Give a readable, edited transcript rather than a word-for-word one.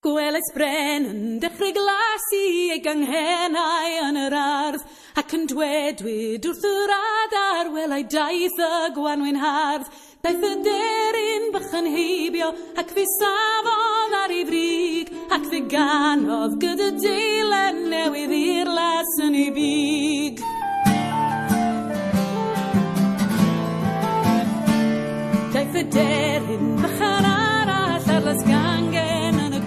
Gwelais bren yn dechrau glasu ei ganghenau yn yr ardd, ac yn dwed wrth yr adar welai daeth y gwanwyn hardd. Daeth y deryn bychan heibio ac fe safodd ar ei frig, ac fe ganodd gyda deilen newydd i'r las yn ei big.